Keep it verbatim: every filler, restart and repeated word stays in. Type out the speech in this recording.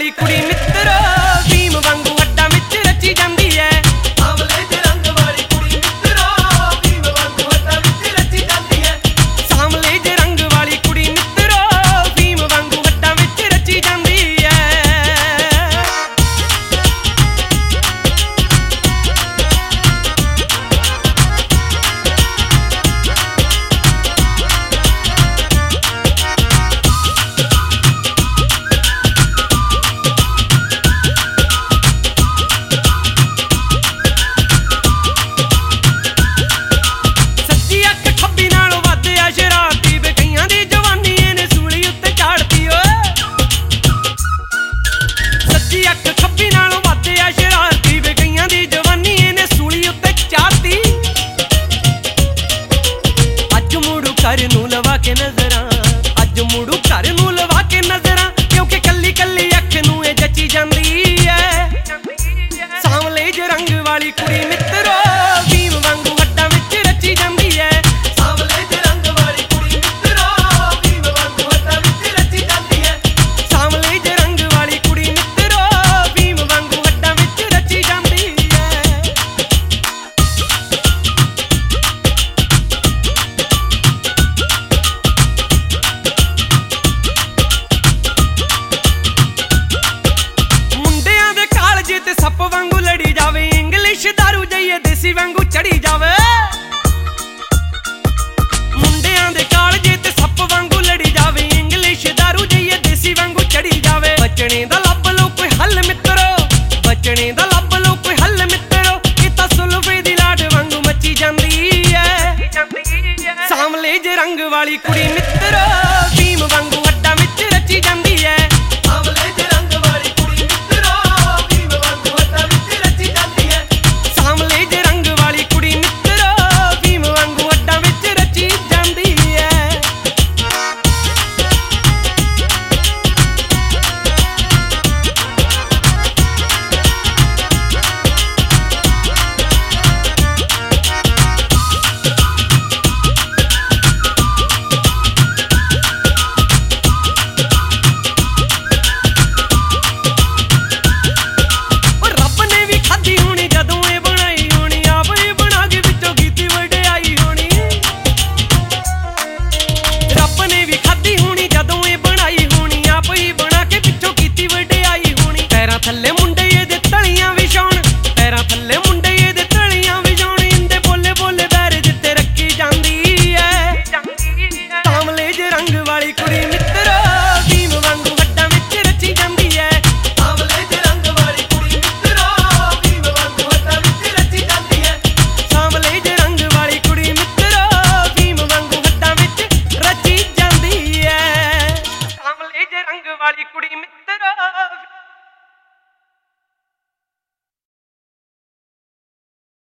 वाली कुड़ी मित्रो भीम वांगू हड्डां विच रची जांदी है। सांवले जे रंग वाली कुड़ी मित्रो भीम वांगू हड्डां विच रची जांदी है। सांवले जे रंग वाली कुड़ी मित्रो भीम वांगू हड्डां विच रची जांदी है। घर नूं लवा के नजरां अज मुड़ू घर नूं लवा के नजरां क्योंकि कल्ली कल्ली अख नूं ए जची जांदी है। सांवले जे रंग वाली कुड़ी मित्रो भीम वांगू हड्डां विच रची जांदी है। सांवले जे रंग वाली कुड़ी मित्रो भीम वांगू हड्डां विच रची जांदी है। सांवले जे रंग वाली कुड़ी मित्रो भीम वांगू हड्डां विच रची जांदी है। सप वांगू लड़ी जावे इंग्लिश दारू जाइए देसी वांगू चढ़ी जावे। मुंडियां दे कालजे ते सप वांगू लड़ी जावे इंग्लिश दारू जाइए देसी वांगू चढ़ी जावे। बचने दा लभ लो कोई हल मित्रो बचने दा लभ लो कोई हल मित्रो ये तां सुल्फे दी लाड वांगू मची जांदी है। सांवले जे रंग वाली कुड़ी मित्रो